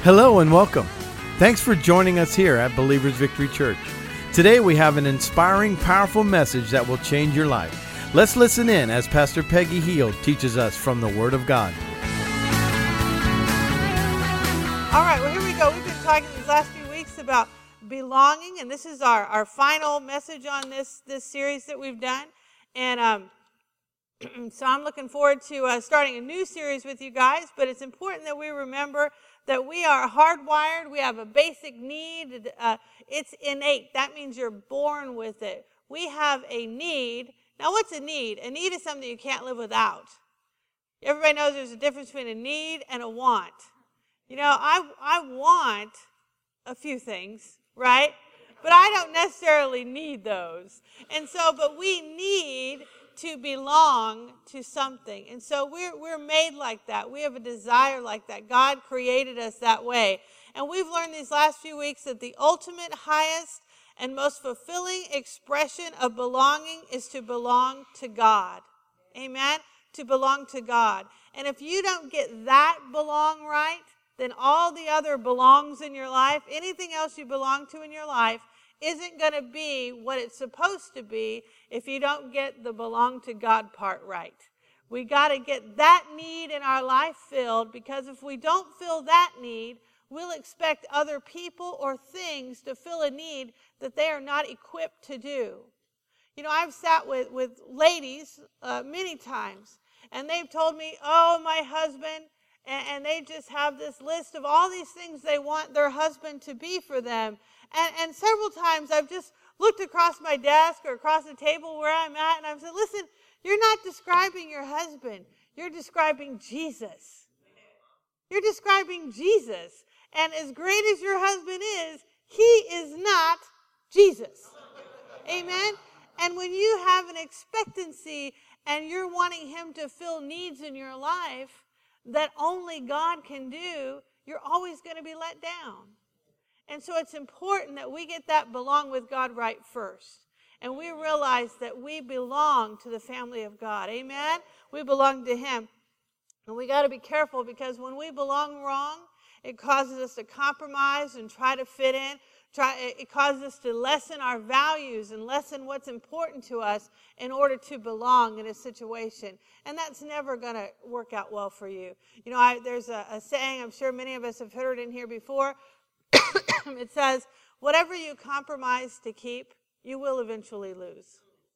Hello and welcome. Thanks for joining us here at Believers Victory Church. Today we have an inspiring, powerful message that will change your life. Let's listen in as Pastor Peggy Heald teaches us from the Word of God. All right, well, here we go. We've been talking these last few weeks about belonging, and this is our final message on this series that we've done. And so I'm looking forward to starting a new series with you guys, but it's important that we remember that we are hardwired. We have a basic need. It's innate. That means you're born with it. We have a need. Now, what's a need? A need is something you can't live without. Everybody knows there's a difference between a need and a want. You know, I want a few things, right? But I don't necessarily need those. And so, but we need to belong to something. And so we're made like that. We have a desire like that. God created us that way. And we've learned these last few weeks that the ultimate, highest, and most fulfilling expression of belonging is to belong to God. Amen? To belong to God. And if you don't get that belong right, then all the other belongs in your life, anything else you belong to in your life, isn't going to be what it's supposed to be if you don't get the belong to God part right. We got to get that need in our life filled, because if we don't fill that need, we'll expect other people or things to fill a need that they are not equipped to do. You know, I've sat with ladies many times, and they've told me, oh, my husband, and they just have this list of all these things they want their husband to be for them. And several times I've just looked across my desk or across the table where I'm at, and I've said, listen, you're not describing your husband. You're describing Jesus. You're describing Jesus. And as great as your husband is, he is not Jesus. Amen? And when you have an expectancy and you're wanting him to fill needs in your life that only God can do, you're always going to be let down. And so it's important that we get that belong with God right first. And we realize that we belong to the family of God. Amen? We belong to him. And we got to be careful, because when we belong wrong, it causes us to compromise and try to fit in. It causes us to lessen our values and lessen what's important to us in order to belong in a situation. And that's never going to work out well for you. You know, there's a saying, I'm sure many of us have heard it in here before. It says, whatever you compromise to keep, you will eventually lose.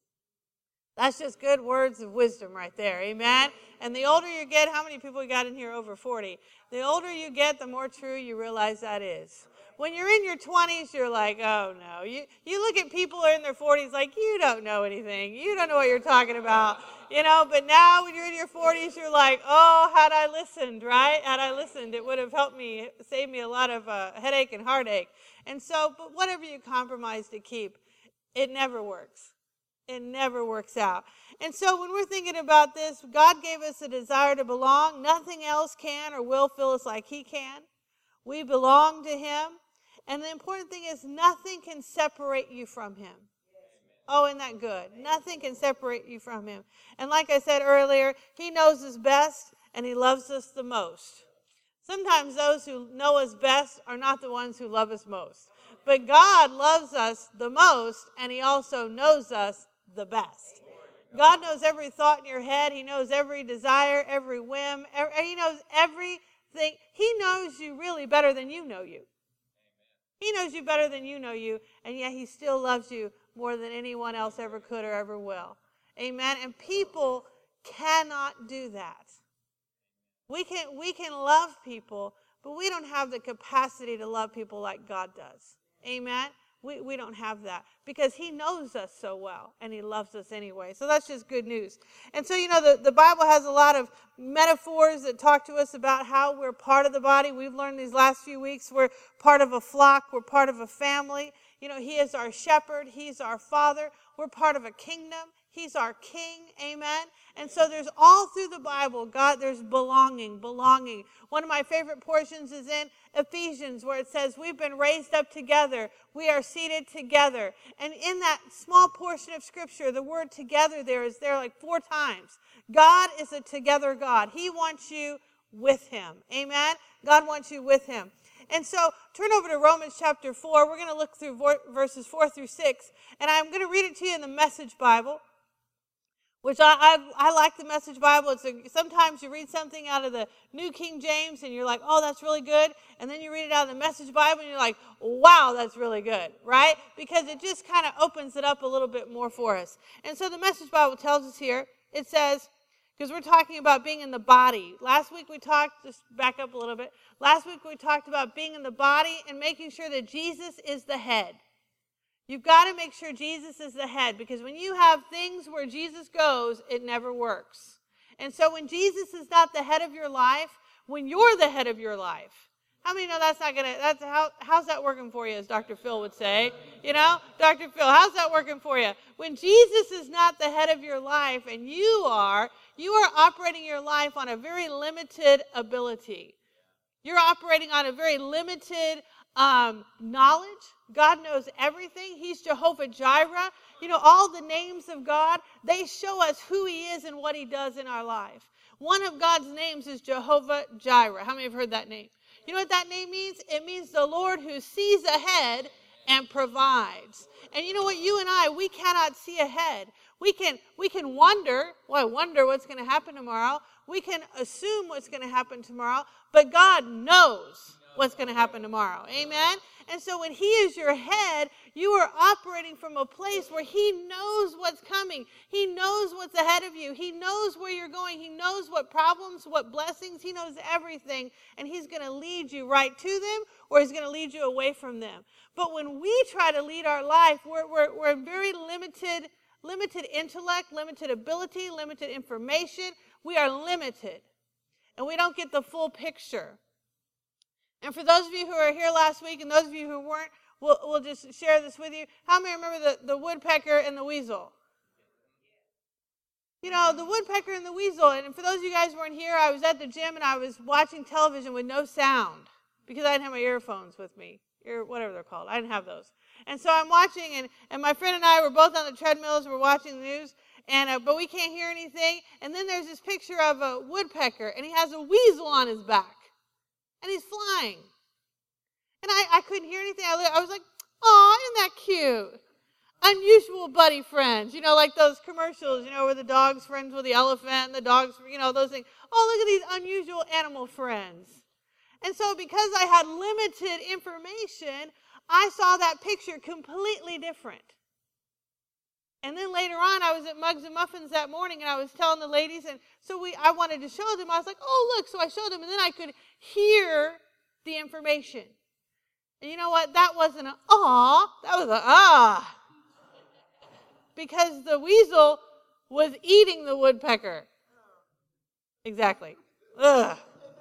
That's just good words of wisdom right there. Amen? And the older you get, how many people we got in here over 40? The older you get, the more true you realize that is. When you're in your 20s, you're like, oh, no. You look at people who are in their 40s like, you don't know anything. You don't know what you're talking about. You know, but now when you're in your 40s, you're like, oh, had I listened, right? Had I listened, it would have helped me, saved me a lot of headache and heartache. And so, but whatever you compromise to keep, it never works. It never works out. And so when we're thinking about this, God gave us a desire to belong. Nothing else can or will fill us like he can. We belong to him. And the important thing is, nothing can separate you from him. Oh, isn't that good? Nothing can separate you from him. And like I said earlier, he knows us best and he loves us the most. Sometimes those who know us best are not the ones who love us most. But God loves us the most, and he also knows us the best. God knows every thought in your head. He knows every desire, every whim. He knows everything. He knows you really better than you know you. He knows you better than you know you, and yet he still loves you more than anyone else ever could or ever will. Amen? And people cannot do that. We can love people, but we don't have the capacity to love people like God does. Amen? We don't have that, because he knows us so well, and he loves us anyway. So that's just good news. And so, you know, the Bible has a lot of metaphors that talk to us about how we're part of the body. We've learned these last few weeks we're part of a flock. We're part of a family. You know, he is our shepherd. He's our father. We're part of a kingdom. He's our king. Amen? And so there's all through the Bible, there's belonging. One of my favorite portions is in Ephesians, where it says, we've been raised up together. We are seated together. And in that small portion of Scripture, the word together is there like 4 times. God is a together God. He wants you with him. Amen? God wants you with him. And so turn over to Romans chapter 4. We're going to look through verses 4 through 6. And I'm going to read it to you in the Message Bible, which I like the Message Bible. Sometimes you read something out of the New King James and you're like, oh, that's really good. And then you read it out of the Message Bible and you're like, wow, that's really good, right? Because it just kind of opens it up a little bit more for us. And so the Message Bible tells us here, it says, because we're talking about being in the body. Last week we talked, just back up a little bit. Last week we talked about being in the body and making sure that Jesus is the head. You've got to make sure Jesus is the head, because when you have things where Jesus goes, it never works. And so when Jesus is not the head of your life, when you're the head of your life, how many know that's not going to, how's that working for you, as Dr. Phil would say? You know, Dr. Phil, how's that working for you? When Jesus is not the head of your life and you are operating your life on a very limited ability. You're operating on a very limited knowledge. God knows everything. He's Jehovah Jireh. You know, all the names of God, they show us who he is and what he does in our life. One of God's names is Jehovah Jireh. How many have heard that name? You know what that name means? It means the Lord who sees ahead and provides. And you know what? You and I, we cannot see ahead. We can wonder, well, I wonder what's going to happen tomorrow. We can assume what's going to happen tomorrow, but God knows what's going to happen tomorrow. Amen? And so when he is your head, you are operating from a place where he knows what's coming. He knows what's ahead of you. He knows where you're going. He knows what problems, what blessings. He knows everything. And he's going to lead you right to them, or he's going to lead you away from them. But when we try to lead our life, we're very limited intellect, limited ability, limited information. We are limited. And we don't get the full picture. And for those of you who were here last week and those of you who weren't, we'll just share this with you. How many remember the woodpecker and the weasel? You know, the woodpecker and the weasel. And for those of you guys who weren't here, I was at the gym and I was watching television with no sound because I didn't have my earphones with me. Whatever they're called. I didn't have those. And so I'm watching, and my friend and I were both on the treadmills. We're watching the news, but we can't hear anything. And then there's this picture of a woodpecker, and he has a weasel on his back. And he's flying. And I couldn't hear anything. I was like, oh, isn't that cute? Unusual buddy friends. You know, like those commercials, you know, where the dog's friends with the elephant and the dog's, you know, those things. Oh, look at these unusual animal friends. And so because I had limited information, I saw that picture completely different. And then later on, I was at Mugs and Muffins that morning, and I was telling the ladies, and so I wanted to show them. I was like, oh, look. So I showed them, and then I could hear the information. And you know what? That wasn't an aw. That was an ah. Because the weasel was eating the woodpecker. Exactly. Ugh.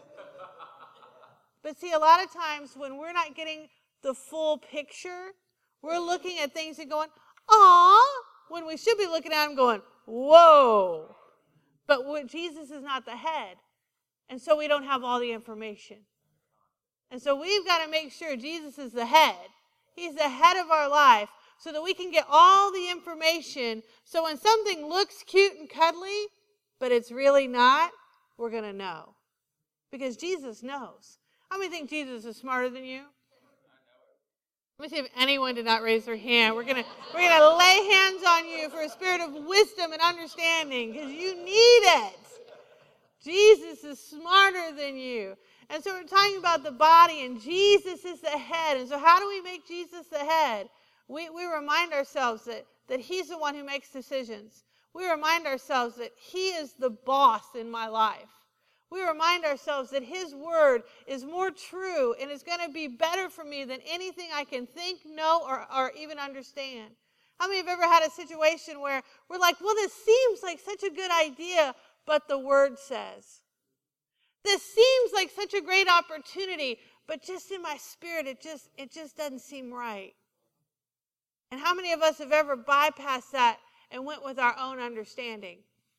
But see, a lot of times when we're not getting the full picture, we're looking at things and going, aw, when we should be looking at them going, whoa. But Jesus is not the head. And so we don't have all the information. And so we've got to make sure Jesus is the head. He's the head of our life so that we can get all the information. So when something looks cute and cuddly, but it's really not, we're going to know. Because Jesus knows. How many think Jesus is smarter than you? Let me see if anyone did not raise their hand. We're gonna lay hands on you for a spirit of wisdom and understanding because you need it. Jesus is smarter than you. And so we're talking about the body, and Jesus is the head. And so how do we make Jesus the head? We remind ourselves that he's the one who makes decisions. We remind ourselves that he is the boss in my life. We remind ourselves that his word is more true and is going to be better for me than anything I can think, know, or even understand. How many have ever had a situation where we're like, well, this seems like such a good idea, but the word says. This seems like such a great opportunity, but just in my spirit, it just doesn't seem right. And how many of us have ever bypassed that and went with our own understanding?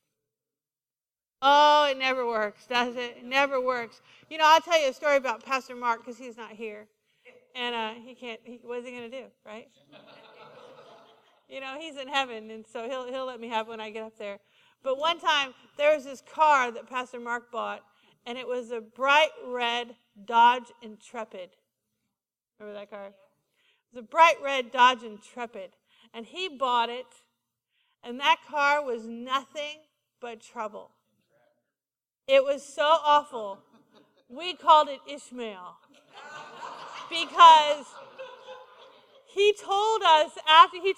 Oh, it never works, does it? It never works. You know, I'll tell you a story about Pastor Mark because he's not here. And what's he going to do, right? You know, he's in heaven, and so he'll let me have when I get up there. But one time, there was this car that Pastor Mark bought, and it was a bright red Dodge Intrepid. Remember that car? It was a bright red Dodge Intrepid. And he bought it, and that car was nothing but trouble. It was so awful. We called it Ishmael. Because he told us, he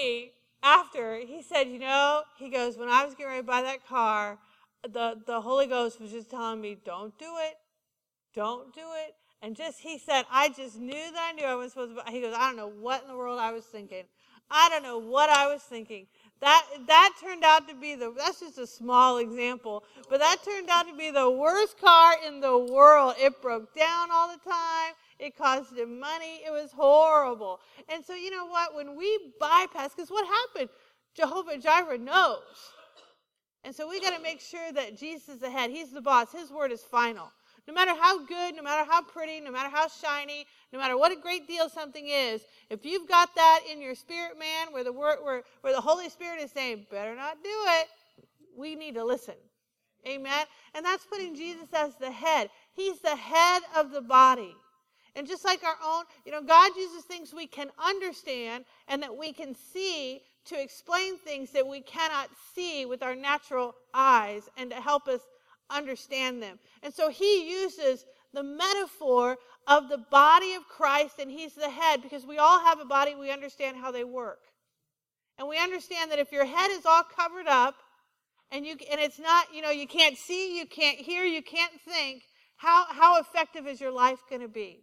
said, he goes, when I was getting ready to buy that car, the Holy Ghost was just telling me, don't do it. Don't do it. And he said, I just knew that I knew I was supposed to. He goes, I don't know what in the world I was thinking. I don't know what I was thinking. That turned out to be that's just a small example, but that turned out to be the worst car in the world. It broke down all the time. It cost him money. It was horrible. And so you know what? When we bypass, because what happened? Jehovah Jireh knows. And so we got to make sure that Jesus is the head. He's the boss. His word is final. No matter how good, no matter how pretty, no matter how shiny, no matter what a great deal something is, if you've got that in your spirit, man, where the Holy Spirit is saying, better not do it, we need to listen. Amen? And that's putting Jesus as the head. He's the head of the body. And just like our own, God uses things we can understand and that we can see to explain things that we cannot see with our natural eyes and to help us understand them. And so he uses the metaphor of the body of Christ, and he's the head, because we all have a body. We understand how they work. And we understand that if your head is all covered up and it's not, you can't see, you can't hear, you can't think, how effective is your life going to be?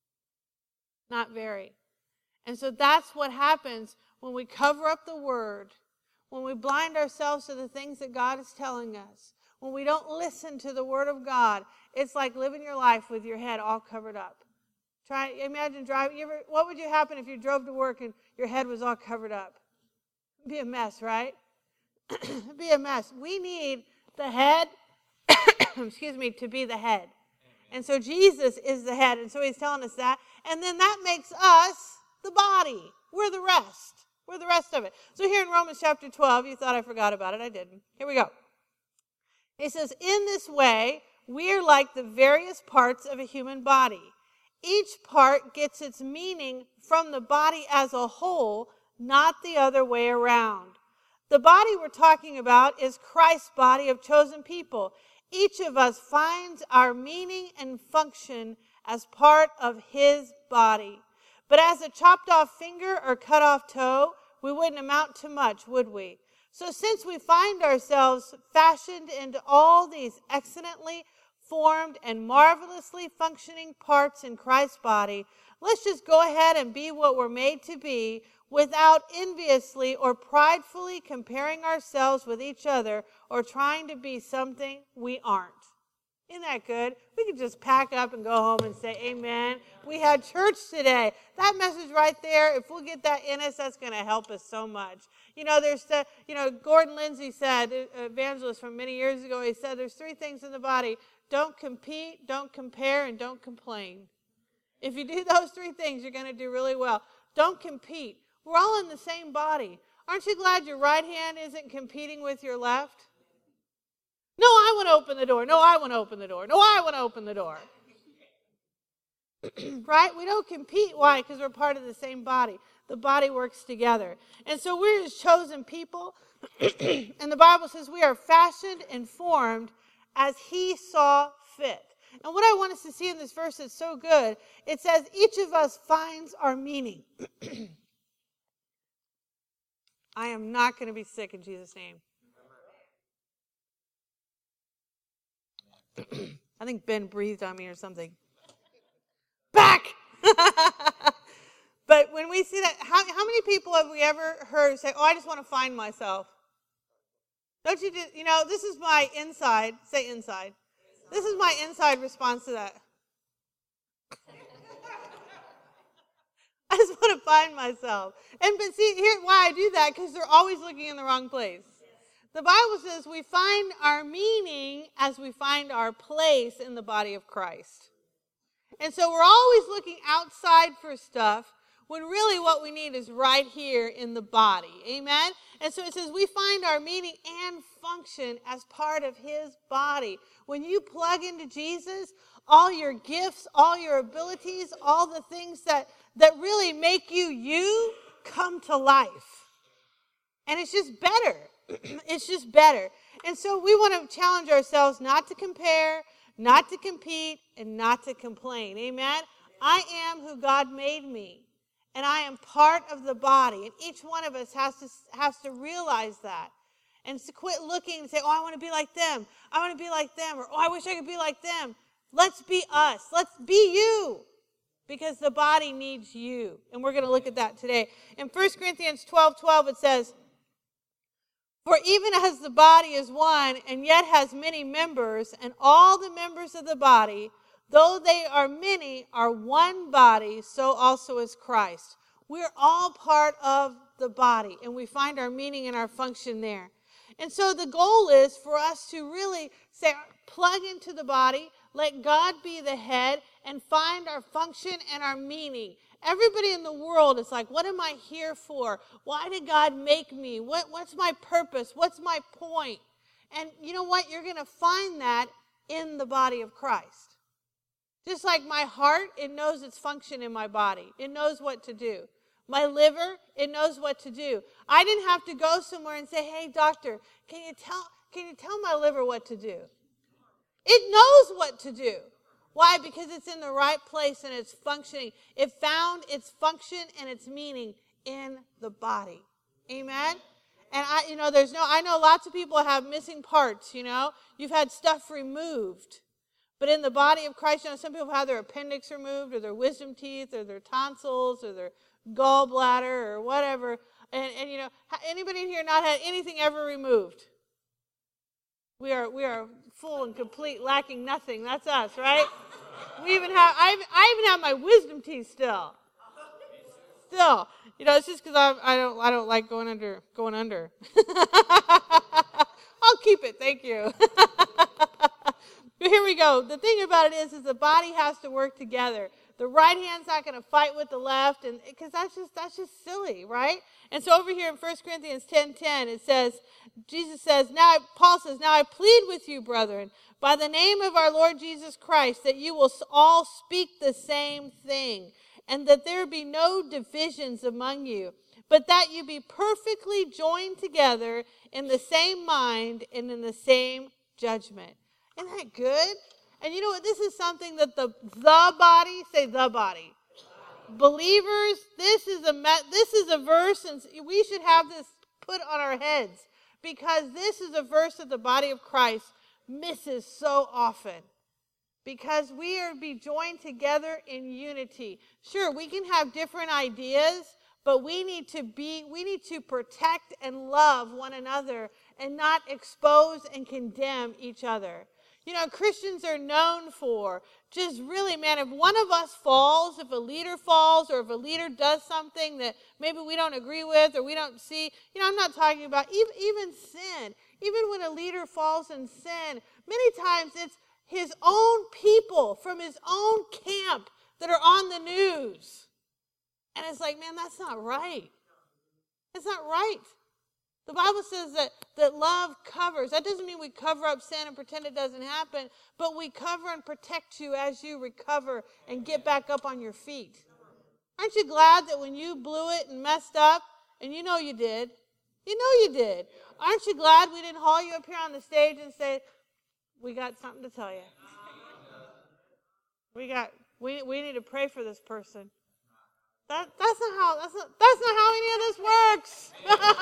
Not very. And so that's what happens when we cover up the word, when we blind ourselves to the things that God is telling us, when we don't listen to the word of God. It's like living your life with your head all covered up. Imagine driving. What would happen if you drove to work and your head was all covered up? It'd be a mess, right? It'd be a mess. We need the head, to be the head. And so Jesus is the head, and so he's telling us that. And then that makes us the body. We're the rest. We're the rest of it. So here in Romans chapter 12, you thought I forgot about it. I didn't. Here we go. It says, in this way, we are like the various parts of a human body. Each part gets its meaning from the body as a whole, not the other way around. The body we're talking about is Christ's body of chosen people. Each of us finds our meaning and function as part of his body. But as a chopped off finger or cut off toe, we wouldn't amount to much, would we? So since we find ourselves fashioned into all these excellently formed and marvelously functioning parts in Christ's body, let's just go ahead and be what we're made to be without enviously or pridefully comparing ourselves with each other or trying to be something we aren't. Isn't that good? We could just pack up and go home and say, amen. We had church today. That message right there, if we'll get that in us, that's going to help us so much. Gordon Lindsay said, evangelist from many years ago, he said there's three things in the body. Don't compete, don't compare, and don't complain. If you do those three things, you're going to do really well. Don't compete. We're all in the same body. Aren't you glad your right hand isn't competing with your left? No, I want to open the door. No, I want to open the door. No, I want to open the door. Right? We don't compete. Why? Because we're part of the same body. The body works together. And so we're his chosen people. And the Bible says we are fashioned and formed as he saw fit. And what I want us to see in this verse that's so good, it says each of us finds our meaning. I am not going to be sick in Jesus' name. I think Ben breathed on me or something. Back! But when we see that, how many people have we ever heard say, I just want to find myself? Don't you just, this is my inside, say inside. This is my inside response to that. I just want to find myself. But see, here why I do that, because they're always looking in the wrong place. The Bible says we find our meaning as we find our place in the body of Christ. And so we're always looking outside for stuff when really what we need is right here in the body. Amen? And so it says we find our meaning and function as part of his body. When you plug into Jesus, all your gifts, all your abilities, all the things that really make you come to life. And it's just better. It's just better. And so we want to challenge ourselves not to compare, not to compete, and not to complain. Amen? I am who God made me. And I am part of the body. And each one of us has to realize that. And to quit looking and say, oh, I want to be like them. I want to be like them. Or, oh, I wish I could be like them. Let's be us. Let's be you. Because the body needs you. And we're going to look at that today. In 1 Corinthians 12:12, it says, for even as the body is one and yet has many members, and all the members of the body, though they are many, are one body, so also is Christ. We're all part of the body, and we find our meaning and our function there. And so the goal is for us to really say, plug into the body, let God be the head, and find our function and our meaning. Everybody in the world is like, what am I here for? Why did God make me? What's my purpose? What's my point? And you know what? You're going to find that in the body of Christ. Just like my heart, it knows its function in my body. It knows what to do. My liver, it knows what to do. I didn't have to go somewhere and say, hey, doctor, can you tell my liver what to do? It knows what to do. Why? Because it's in the right place and it's functioning. It found its function and its meaning in the body. Amen? And I know lots of people have missing parts, You've had stuff removed. But in the body of Christ, some people have their appendix removed or their wisdom teeth or their tonsils or their gallbladder or whatever. And anybody in here not had anything ever removed? We are full and complete, lacking nothing. That's us, right? I even have my wisdom teeth still. It's just because I don't like going under. I'll keep it, thank you. But here we go. The thing about it is the body has to work together. The right hand's not going to fight with the left, and because that's just silly, right? And so over here in 1 Corinthians 10:10, it says, Paul says, now I plead with you, brethren, by the name of our Lord Jesus Christ, that you will all speak the same thing, and that there be no divisions among you, but that you be perfectly joined together in the same mind and in the same judgment. Isn't that good? And you know what? This is something that the body, say the body. Believers, this is a verse, and we should have this put on our heads, because this is a verse that the body of Christ misses so often. Because we are to be joined together in unity. Sure, we can have different ideas, but we need to protect and love one another and not expose and condemn each other. Christians are known for just really, man, if one of us falls, if a leader falls, or if a leader does something that maybe we don't agree with or we don't see, I'm not talking about even sin. Even when a leader falls in sin, many times it's his own people from his own camp that are on the news. And it's like, man, that's not right. It's not right. The Bible says that love covers. That doesn't mean we cover up sin and pretend it doesn't happen, but we cover and protect you as you recover and get back up on your feet. Aren't you glad that when you blew it and messed up, and you know you did, aren't you glad we didn't haul you up here on the stage and say, we got something to tell you. We need to pray for this person. That's not how any of this works.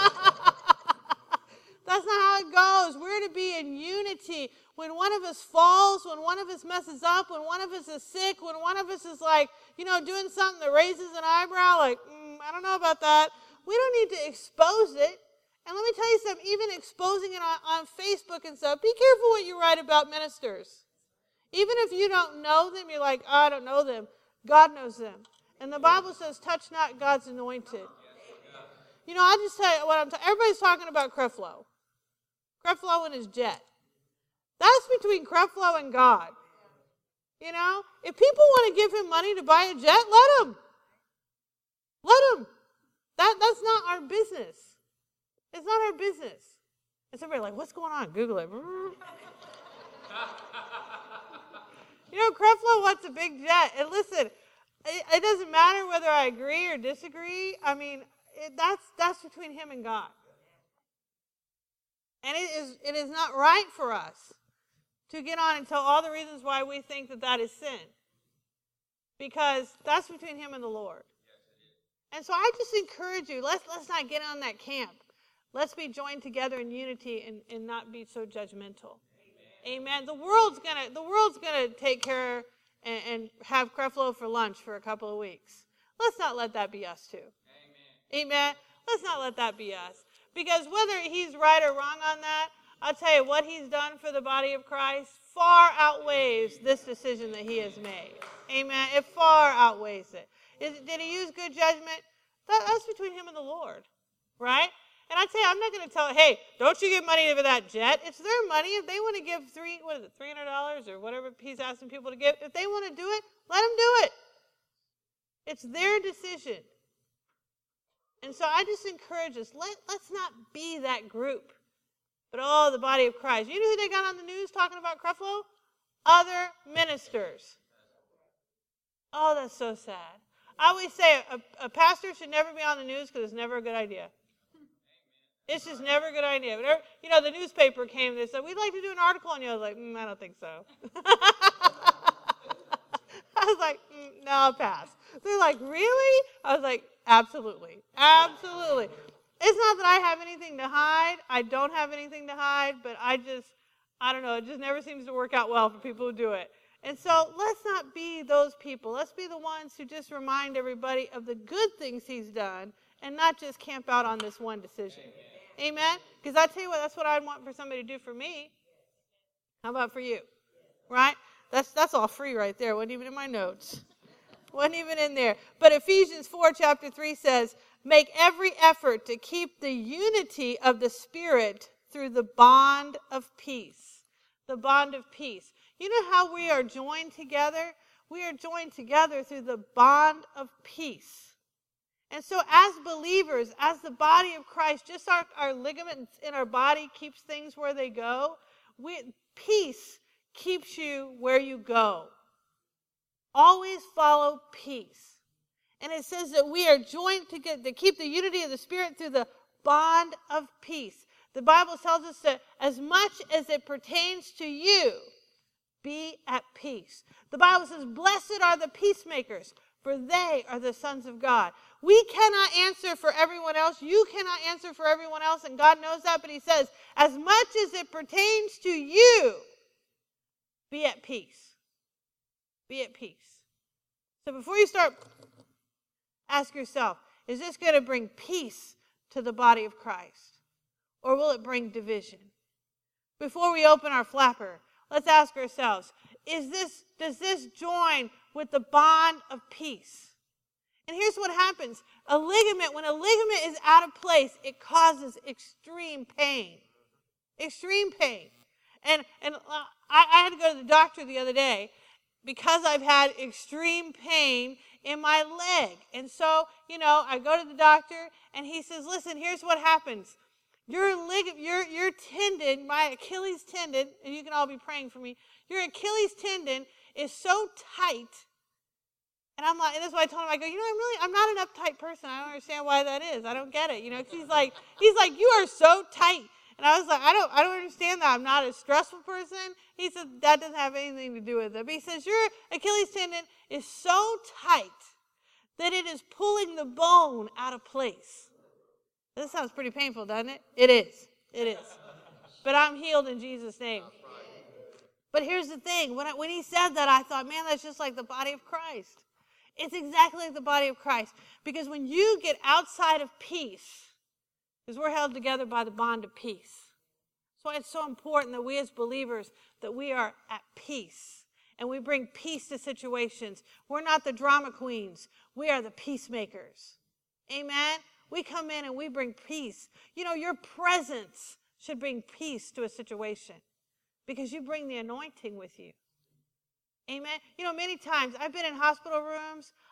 That's not how it goes. We're to be in unity. When one of us falls, when one of us messes up, when one of us is sick, when one of us is like, doing something that raises an eyebrow, like, I don't know about that. We don't need to expose it. And let me tell you something, even exposing it on Facebook and stuff, be careful what you write about ministers. Even if you don't know them, you're like, I don't know them. God knows them. And the Bible says, touch not God's anointed. I'll just tell you what everybody's talking about Creflo. Creflo and his jet. That's between Creflo and God. If people want to give him money to buy a jet, let him. Let them. That's not our business. It's not our business. And somebody's like, what's going on? Google it. You know, Creflo wants a big jet. And listen, it doesn't matter whether I agree or disagree. I mean, that's between him and God. And it is not right for us to get on and tell all the reasons why we think that is sin. Because that's between him and the Lord. And so I just encourage you, let's not get on that camp. Let's be joined together in unity and not be so judgmental. Amen. The world's gonna take care and have Creflo for lunch for a couple of weeks. Let's not let that be us too. Amen. Let's not let that be us. Because whether he's right or wrong on that, I'll tell you, what he's done for the body of Christ far outweighs this decision that he has made. Amen. It far outweighs it. Did he use good judgment? That's between him and the Lord. Right? And I tell you, I'm not going to tell, hey, don't you give money for that jet. It's their money. If they want to give $300 or whatever he's asking people to give, if they want to do it, let them do it. It's their decision. And so I just encourage us, let's not be that group. But the body of Christ. You know who they got on the news talking about Creflo? Other ministers. Oh, that's so sad. I always say a pastor should never be on the news because it's never a good idea. It's just never a good idea. But, you know, the newspaper came, they said, we'd like to do an article on you. I was like, I don't think so. I was like, no, I'll pass. They're like, really? I was like, absolutely. Absolutely. It's not that I have anything to hide. I don't have anything to hide, but I don't know. It just never seems to work out well for people who do it. And so let's not be those people. Let's be the ones who just remind everybody of the good things he's done and not just camp out on this one decision. Amen? Because I tell you what, that's what I'd want for somebody to do for me. How about for you? Right? That's all free right there. Wasn't even in my notes. Wasn't even in there. But Ephesians 4, chapter 3 says, make every effort to keep the unity of the Spirit through the bond of peace. The bond of peace. You know how we are joined together? We are joined together through the bond of peace. And so as believers, as the body of Christ, just our ligaments in our body keeps things where they go. Peace keeps you where you go. Always follow peace. And it says that we are joined together to keep the unity of the Spirit through the bond of peace. The Bible tells us that as much as it pertains to you, be at peace. The Bible says, blessed are the peacemakers, for they are the sons of God. We cannot answer for everyone else. You cannot answer for everyone else, and God knows that. But he says, as much as it pertains to you, be at peace. Be at peace. So before you start, ask yourself, is this going to bring peace to the body of Christ? Or will it bring division? Before we open our flapper, let's ask ourselves, does this join with the bond of peace? And here's what happens. When a ligament is out of place, it causes extreme pain. Extreme pain. And I had to go to the doctor the other day because I've had extreme pain in my leg. And so, I go to the doctor and he says, listen, here's what happens. Your tendon, my Achilles tendon, and you can all be praying for me, your Achilles tendon is so tight. And I'm like, and that's why I told him, I go, I'm not an uptight person. I don't understand why that is. I don't get it. He's like, you are so tight. And I was like, I don't understand that. I'm not a stressful person. He said, that doesn't have anything to do with it. But he says, your Achilles tendon is so tight that it is pulling the bone out of place. This sounds pretty painful, doesn't it? It is. It is. But I'm healed in Jesus' name. But here's the thing. When he said that, I thought, man, that's just like the body of Christ. It's exactly like the body of Christ. Because when you get outside of peace, because we're held together by the bond of peace. That's why it's so important that we as believers, that we are at peace. And we bring peace to situations. We're not the drama queens. We are the peacemakers. Amen? We come in and we bring peace. Your presence should bring peace to a situation because you bring the anointing with you. Amen? Many times I've been in hospital rooms.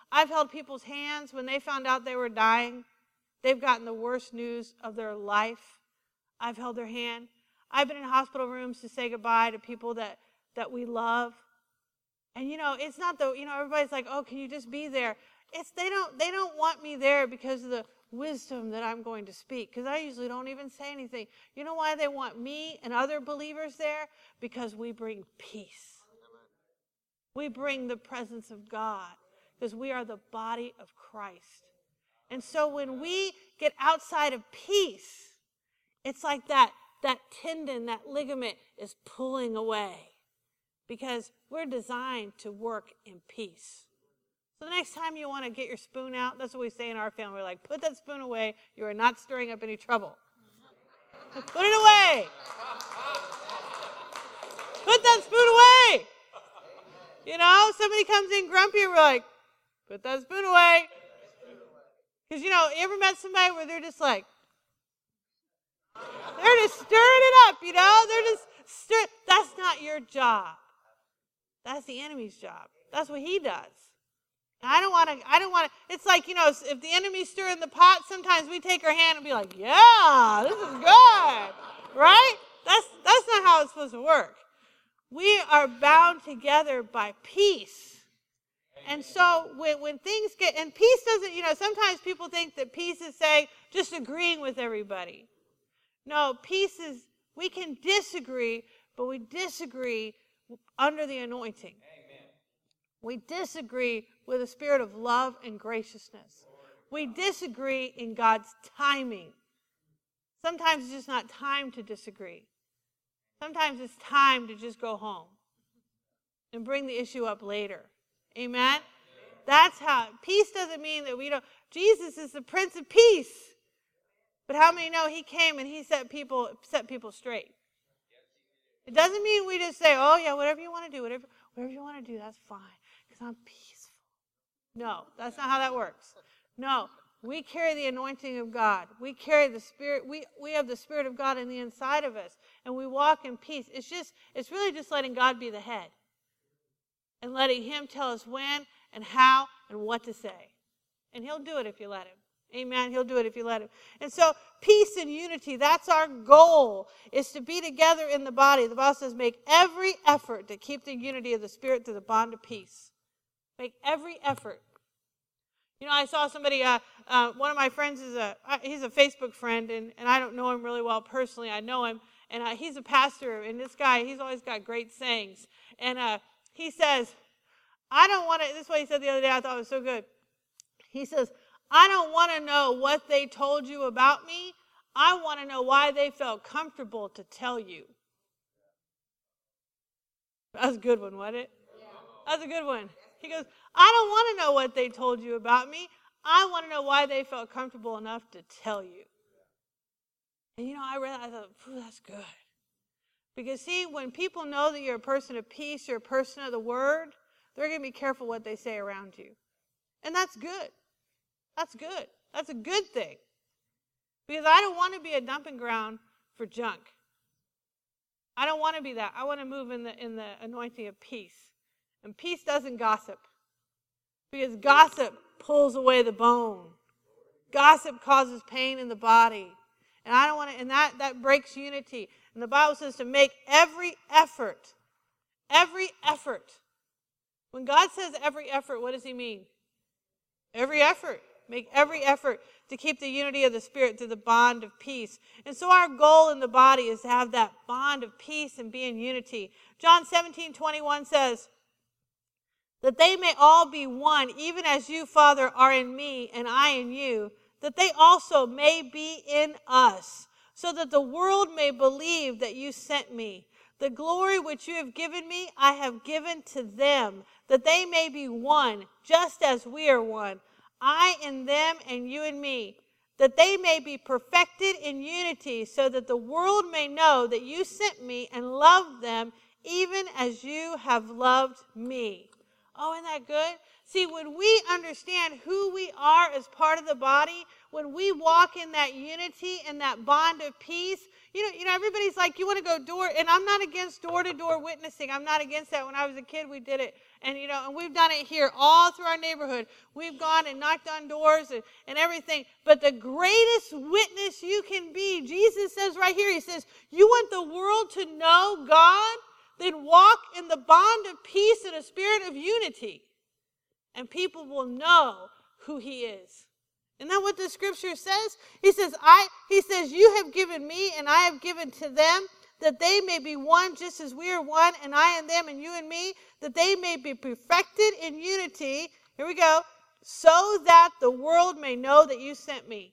I've held people's hands when they found out they were dying. They've gotten the worst news of their life. I've held their hand. I've been in hospital rooms to say goodbye to people that we love. And it's not everybody's like, oh, can you just be there? They don't want me there because of the wisdom that I'm going to speak, because I usually don't even say anything. You know why they want me and other believers there? Because we bring peace. We bring the presence of God, because we are the body of Christ. And so when we get outside of peace, it's like that tendon, that ligament is pulling away, because we're designed to work in peace. So the next time you want to get your spoon out, that's what we say in our family. We're like, put that spoon away. You are not stirring up any trouble. Put it away. Put that spoon away. Somebody comes in grumpy, and we're like, put that spoon away. Because, you ever met somebody where they're just like, they're just stirring it up, They're just stirring. That's not your job. That's the enemy's job. That's what he does. And I don't want to. It's like, if the enemy's stirring the pot, sometimes we take our hand and be like, yeah, this is good. Right? That's not how it's supposed to work. We are bound together by peace. And so when things get, and peace doesn't, sometimes people think that peace is saying just agreeing with everybody. No, peace is, we can disagree, but we disagree under the anointing. Amen. We disagree with a spirit of love and graciousness. We disagree in God's timing. Sometimes it's just not time to disagree. Sometimes it's time to just go home and bring the issue up later. Amen? That's how, peace doesn't mean that we don't, Jesus is the Prince of Peace. But how many know he came and he set people straight? It doesn't mean we just say, oh yeah, whatever you want to do, whatever you want to do, that's fine, because I'm peaceful. No, that's not how that works. No, we carry the anointing of God. We carry the Spirit. We have the Spirit of God in the inside of us, and we walk in peace. It's really just letting God be the head and letting him tell us when and how and what to say. And he'll do it if you let him. Amen. He'll do it if you let him. And so peace and unity, that's our goal, is to be together in the body. The Bible says make every effort to keep the unity of the Spirit through the bond of peace. Make every effort. I saw somebody, one of my friends he's a Facebook friend, and I don't know him really well personally. I know him, and he's a pastor, and this guy, he's always got great sayings. And he says, I don't want to, this is what he said the other day, I thought it was so good. He says, I don't want to know what they told you about me. I want to know why they felt comfortable to tell you. That was a good one, wasn't it? Yeah. That was a good one. He goes, I don't want to know what they told you about me. I want to know why they felt comfortable enough to tell you. And I read that, I thought, that's good. Because see, when people know that you're a person of peace, you're a person of the word, they're going to be careful what they say around you. And that's good. That's good. That's a good thing. Because I don't want to be a dumping ground for junk. I don't want to be that. I want to move in the anointing of peace. And peace doesn't gossip. Because gossip pulls away the bone. Gossip causes pain in the body. And I don't want to, and that breaks unity. And the Bible says to make every effort. Every effort. When God says every effort, what does he mean? Every effort. Make every effort to keep the unity of the Spirit through the bond of peace. And so our goal in the body is to have that bond of peace and be in unity. John 17:21 says, that they may all be one, even as you, Father, are in me and I in you, that they also may be in us, so that the world may believe that you sent me. The glory which you have given me, I have given to them, that they may be one, just as we are one. I in them and you in me, that they may be perfected in unity, so that the world may know that you sent me and loved them, even as you have loved me. Oh, isn't that good? See, when we understand who we are as part of the body, when we walk in that unity and that bond of peace, everybody's like, you want to go door, and I'm not against door-to-door witnessing. I'm not against that. When I was a kid, we did it. And, and we've done it here all through our neighborhood. We've gone and knocked on doors and everything. But the greatest witness you can be, Jesus says right here, he says, you want the world to know God? Then walk in the bond of peace and a spirit of unity. And people will know who he is. Isn't that what the scripture says? He says, you have given me and I have given to them, that they may be one just as we are one, and I and them and you and me, that they may be perfected in unity. Here we go. So that the world may know that you sent me.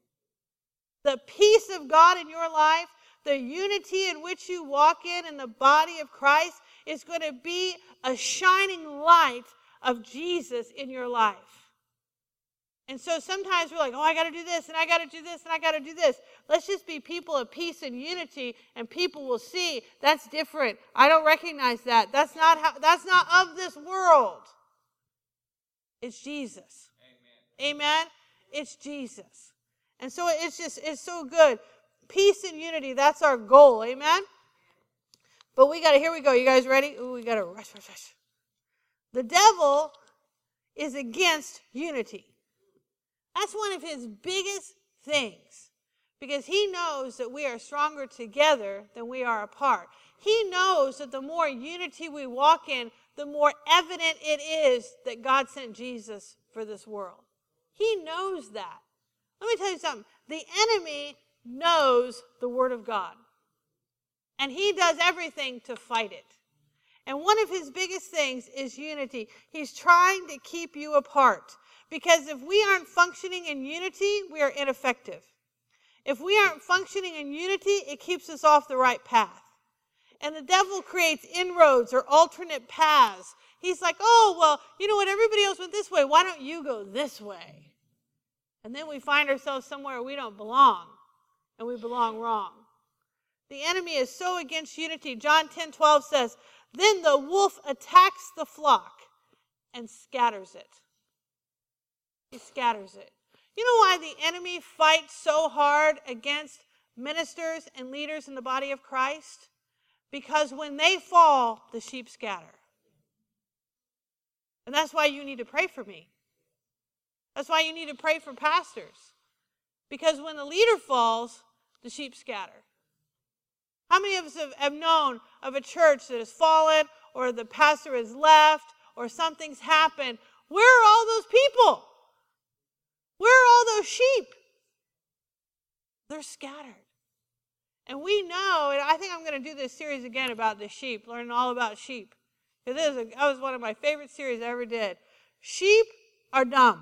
The peace of God in your life, the unity in which you walk in the body of Christ, is going to be a shining light of Jesus in your life. And so sometimes we're like, I got to do this, and I got to do this, and I got to do this. Let's just be people of peace and unity, and people will see that's different. I don't recognize that. That's not of this world. It's Jesus. Amen? It's Jesus. And so it's so good. Peace and unity, that's our goal. Amen? But here we go. You guys ready? Ooh, we got to rush. The devil is against unity. That's one of his biggest things, because he knows that we are stronger together than we are apart. He knows that the more unity we walk in, the more evident it is that God sent Jesus for this world. He knows that. Let me tell you something. The enemy knows the Word of God, and he does everything to fight it. And one of his biggest things is unity. He's trying to keep you apart. Because if we aren't functioning in unity, we are ineffective. If we aren't functioning in unity, it keeps us off the right path. And the devil creates inroads or alternate paths. He's like, you know what, everybody else went this way. Why don't you go this way? And then we find ourselves somewhere we don't belong, and we belong wrong. The enemy is so against unity. John 10:12 says, then the wolf attacks the flock and scatters it. He scatters it. You know why the enemy fights so hard against ministers and leaders in the body of Christ? Because when they fall, the sheep scatter. And that's why you need to pray for me. That's why you need to pray for pastors. Because when the leader falls, the sheep scatter. How many of us have known of a church that has fallen, or the pastor has left, or something's happened? Where are all those people? Where are all those sheep? They're scattered. And we know, and I think I'm going to do this series again about the sheep, learning all about sheep. Because that was one of my favorite series I ever did. Sheep are dumb.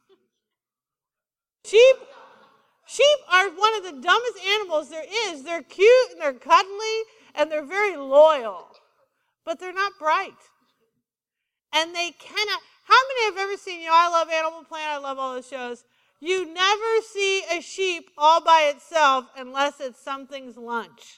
Sheep are one of the dumbest animals there is. They're cute, and they're cuddly, and they're very loyal. But they're not bright. And they cannot... How many have ever seen, I love Animal Planet, I love all those shows. You never see a sheep all by itself unless it's something's lunch.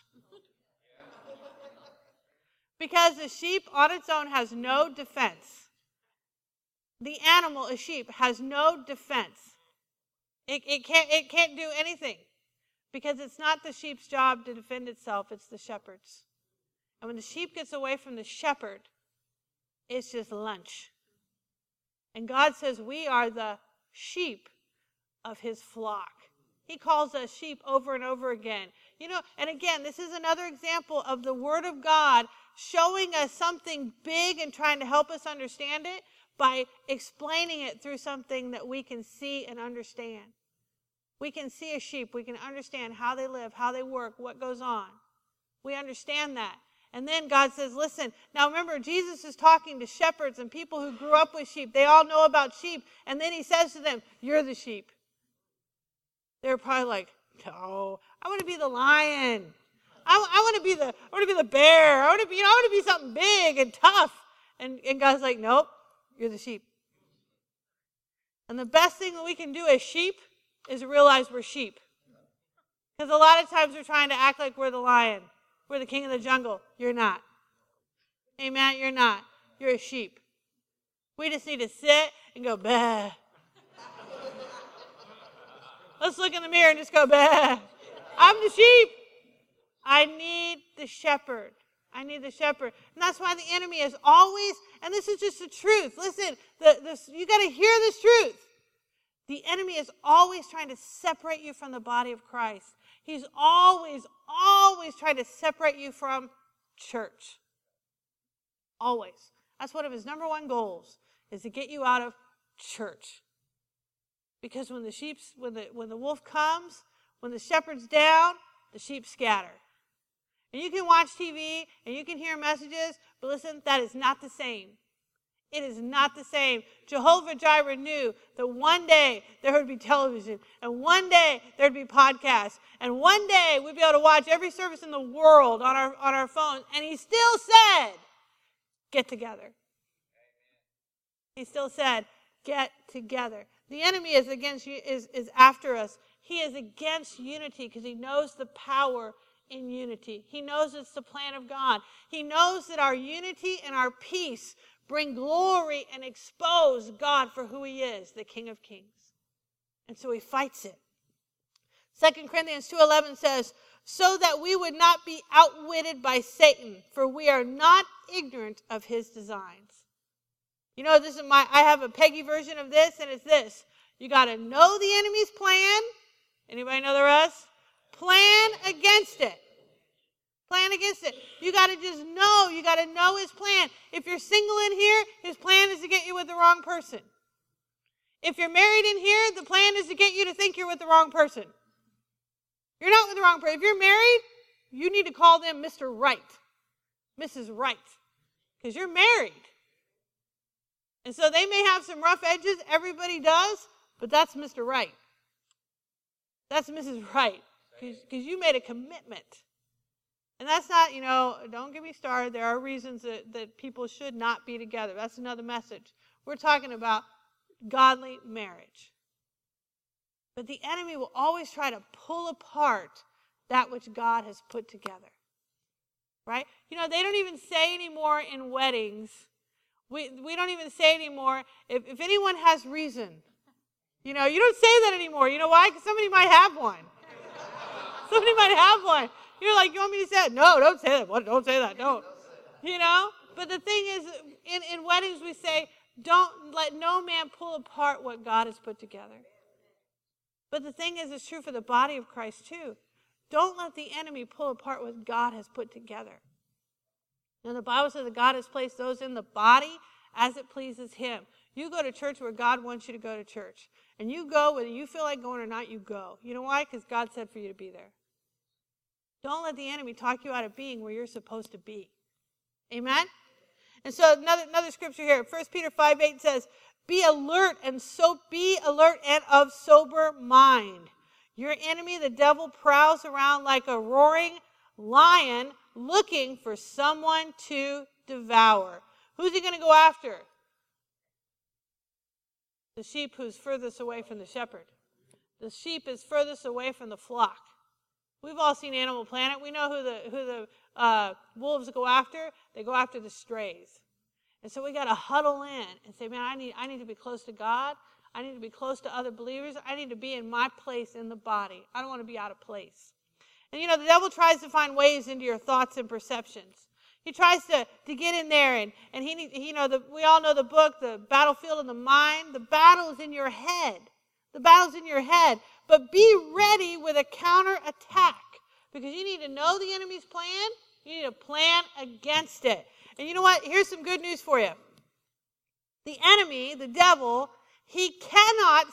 Because a sheep on its own has no defense. The animal, a sheep, has no defense. It can't do anything. Because it's not the sheep's job to defend itself, it's the shepherd's. And when the sheep gets away from the shepherd, it's just lunch. And God says we are the sheep of his flock. He calls us sheep over and over again. And again, this is another example of the Word of God showing us something big and trying to help us understand it by explaining it through something that we can see and understand. We can see a sheep. We can understand how they live, how they work, what goes on. We understand that. And then God says, listen, now remember, Jesus is talking to shepherds and people who grew up with sheep. They all know about sheep. And then he says to them, you're the sheep. They're probably like, no, I want to be the lion. I want to be the bear. I want to be something big and tough. And God's like, nope, you're the sheep. And the best thing that we can do as sheep is realize we're sheep. Because a lot of times we're trying to act like we're the lion. We're the king of the jungle. You're not. Amen? You're not. You're a sheep. We just need to sit and go, bah. Let's look in the mirror and just go, bah. I'm the sheep. I need the shepherd. I need the shepherd. And that's why the enemy is always, and this is just the truth. Listen, you got to hear this truth. The enemy is always trying to separate you from the body of Christ. He's always trying to separate you from church. Always. That's one of his number one goals, is to get you out of church. Because when the wolf comes, when the shepherd's down, the sheep scatter. And you can watch TV and you can hear messages, but listen, that is not the same. It is not the same. Jehovah Jireh knew that one day there would be television, and one day there would be podcasts, and one day we'd be able to watch every service in the world on our phones. And he still said, get together. He still said, get together. The enemy is against you, is after us. He is against unity because he knows the power in unity. He knows it's the plan of God. He knows that our unity and our peace bring glory and expose God for who he is, the King of Kings. And so he fights it. 2 Corinthians 2:11 says, so that we would not be outwitted by Satan, for we are not ignorant of his designs. You know, I have a Peggy version of this, and it's this. You got to know the enemy's plan. Anybody know the rest? Plan against it. Plan against it. You got to just know. You got to know his plan. If you're single in here, his plan is to get you with the wrong person. If you're married in here, the plan is to get you to think you're with the wrong person. You're not with the wrong person. If you're married, you need to call them Mr. Right, Mrs. Right, because you're married. And so they may have some rough edges. Everybody does, but that's Mr. Right. That's Mrs. Right, because you made a commitment. And that's not, don't get me started. There are reasons that people should not be together. That's another message. We're talking about godly marriage. But the enemy will always try to pull apart that which God has put together. Right? They don't even say anymore in weddings. We don't even say anymore, if anyone has reason. You don't say that anymore. You know why? Because somebody might have one. Somebody might have one. You're like, you want me to say that? No, don't say that. What? Don't say that. Don't. But the thing is, in weddings we say, don't let no man pull apart what God has put together. But the thing is, it's true for the body of Christ too. Don't let the enemy pull apart what God has put together. Now, the Bible says that God has placed those in the body as it pleases him. You go to church where God wants you to go to church. And you go, whether you feel like going or not, you go. You know why? Because God said for you to be there. Don't let the enemy talk you out of being where you're supposed to be. Amen? And so another scripture here, 1 Peter 5:8 says, be alert and of sober mind. Your enemy, the devil, prowls around like a roaring lion looking for someone to devour. Who's he going to go after? The sheep who's furthest away from the shepherd. The sheep is furthest away from the flock. We've all seen Animal Planet. We know who the wolves go after. They go after the strays. And so we got to huddle in and say, man, I need to be close to God. I need to be close to other believers. I need to be in my place in the body. I don't want to be out of place. And the devil tries to find ways into your thoughts and perceptions. He tries to get in there, and we all know the book, The Battlefield of the Mind. The battle is in your head. The battle's in your head. But be ready with a counterattack, because you need to know the enemy's plan. You need to plan against it. And you know what? Here's some good news for you. The enemy, the devil, he cannot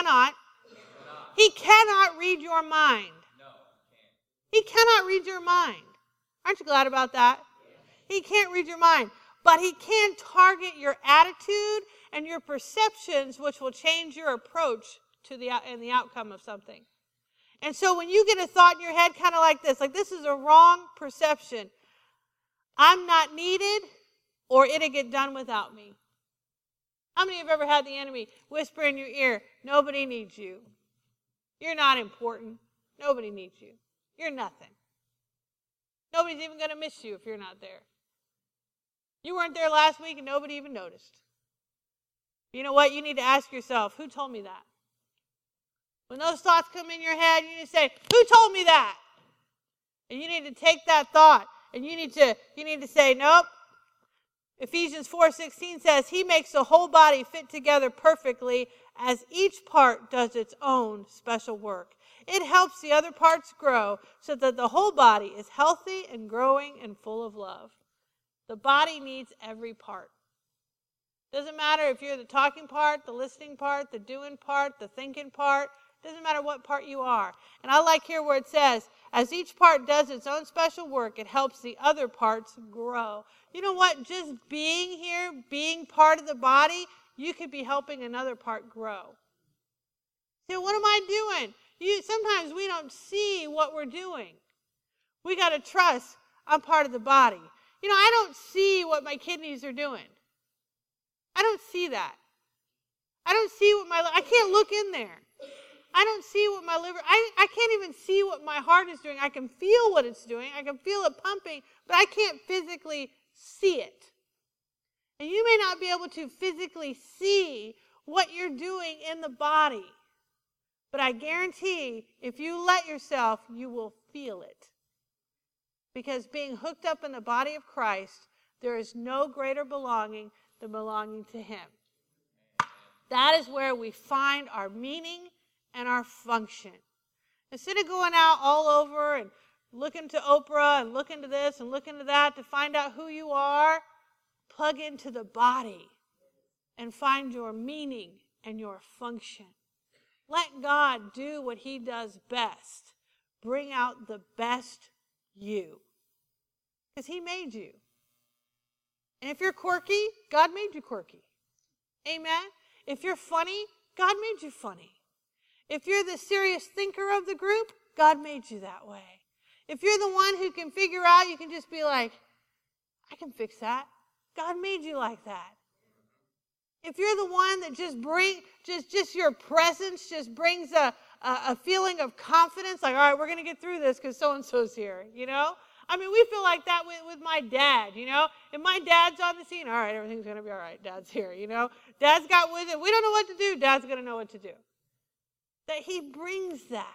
read your mind. He cannot read your mind. Aren't you glad about that? He can't read your mind. But he can target your attitude and your perceptions, which will change your approach to the outcome of something. And so when you get a thought in your head kind of like this is a wrong perception. I'm not needed, or it'll get done without me. How many have ever had the enemy whisper in your ear, nobody needs you. You're not important. Nobody needs you. You're nothing. Nobody's even going to miss you if you're not there. You weren't there last week and nobody even noticed. You know what? You need to ask yourself, who told me that? When those thoughts come in your head, you need to say, who told me that? And you need to take that thought and you need to say, nope. Ephesians 4:16 says, he makes the whole body fit together perfectly as each part does its own special work. It helps the other parts grow so that the whole body is healthy and growing and full of love. The body needs every part. Doesn't matter if you're the talking part, the listening part, the doing part, the thinking part. Doesn't matter what part you are. And I like here where it says, as each part does its own special work, it helps the other parts grow. You know what? Just being here, being part of the body, you could be helping another part grow. So what am I doing? Sometimes we don't see what we're doing. We got to trust I'm part of the body. You know, I don't see what my kidneys are doing. I don't see that. I don't see I can't look in there. I don't see what my liver, I can't even see what my heart is doing. I can feel what it's doing. I can feel it pumping, but I can't physically see it. And you may not be able to physically see what you're doing in the body. But I guarantee if you let yourself, you will feel it. Because being hooked up in the body of Christ, there is no greater belonging than belonging to Him. That is where we find our meaning and our function. Instead of going out all over and looking to Oprah and looking to this and looking to that to find out who you are, plug into the body and find your meaning and your function. Let God do what He does best. Bring out the best you. Because He made you. And if you're quirky, God made you quirky. Amen? If you're funny, God made you funny. If you're the serious thinker of the group, God made you that way. If you're the one who can figure out, you can just be like, I can fix that. God made you like that. If you're the one that just your presence just brings a feeling of confidence, like, all right, we're going to get through this because so-and-so's here, you know? I mean, we feel like that with my dad, you know? If my dad's on the scene, all right, everything's going to be all right. Dad's here, you know? Dad's got with it. We don't know what to do. Dad's going to know what to do. That He brings that.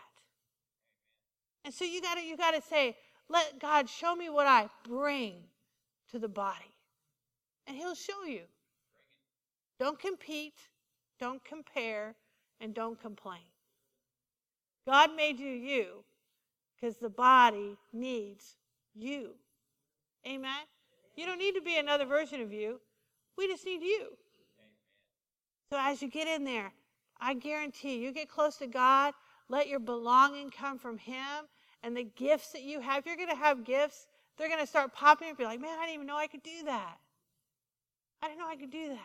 And so you got to say, let God show me what I bring to the body. And He'll show you. Don't compete, don't compare, and don't complain. God made you because the body needs you. Amen? You don't need to be another version of you. We just need you. So as you get in there, I guarantee you get close to God, let your belonging come from Him, and the gifts that you have, if you're going to have gifts, they're going to start popping up. You're like, man, I didn't even know I could do that. I didn't know I could do that.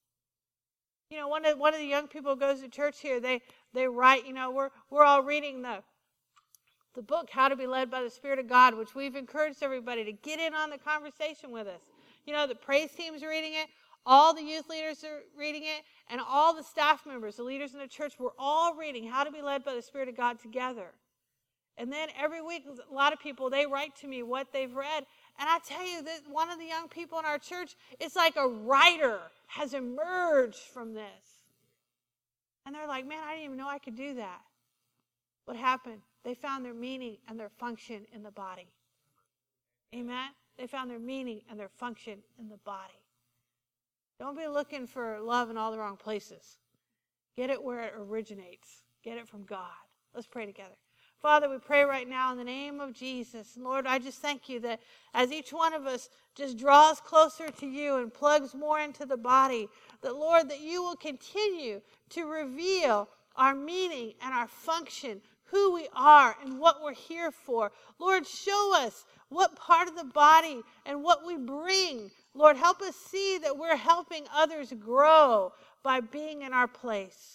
You know, one of the young people who goes to church here, they write, you know, we're all reading the book, How to Be Led by the Spirit of God, which we've encouraged everybody to get in on the conversation with us. You know, the praise team's reading it, all the youth leaders are reading it, and all the staff members, the leaders in the church, we're all reading How to Be Led by the Spirit of God together. And then every week, a lot of people, they write to me what they've read. And I tell you that one of the young people in our church, it's like a writer has emerged from this. And they're like, man, I didn't even know I could do that. What happened? They found their meaning and their function in the body. Amen? They found their meaning and their function in the body. Don't be looking for love in all the wrong places. Get it where it originates. Get it from God. Let's pray together. Father, we pray right now in the name of Jesus. And Lord, I just thank you that as each one of us just draws closer to you and plugs more into the body, that, Lord, that you will continue to reveal our meaning and our function, who we are and what we're here for. Lord, show us what part of the body and what we bring. Lord, help us see that we're helping others grow by being in our place.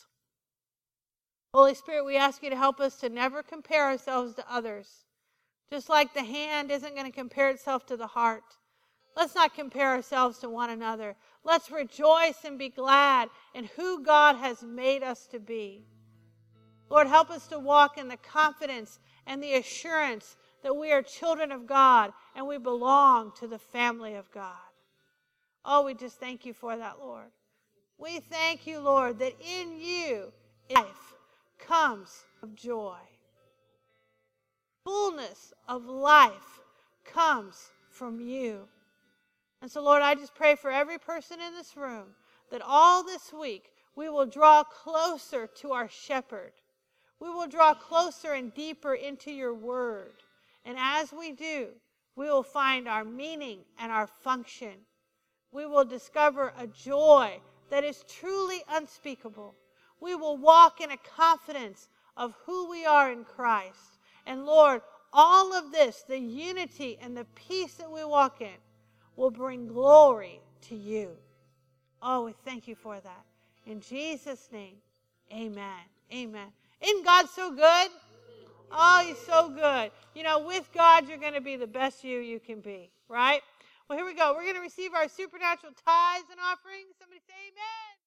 Holy Spirit, we ask you to help us to never compare ourselves to others. Just like the hand isn't going to compare itself to the heart. Let's not compare ourselves to one another. Let's rejoice and be glad in who God has made us to be. Lord, help us to walk in the confidence and the assurance that we are children of God and we belong to the family of God. Oh, we just thank you for that, Lord. We thank you, Lord, that in you life comes of joy. fullness of life comes from you. And so, Lord, I just pray for every person in this room that all this week we will draw closer to our shepherd. We will draw closer and deeper into your word. And as we do, we will find our meaning and our function. We will discover a joy that is truly unspeakable. We will walk in a confidence of who we are in Christ. And Lord, all of this, the unity and the peace that we walk in, will bring glory to you. Oh, we thank you for that. In Jesus' name, amen. Amen. Isn't God so good? Oh, he's so good. You know, with God, you're going to be the best you can be, right? Well, here we go. We're going to receive our supernatural tithes and offerings. Somebody say amen.